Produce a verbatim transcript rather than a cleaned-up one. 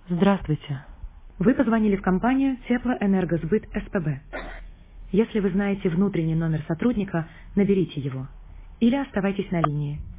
Здравствуйте. Вы позвонили в компанию Теплоэнергосбыт СПБ. Если вы знаете внутренний номер сотрудника, наберите его или оставайтесь на линии.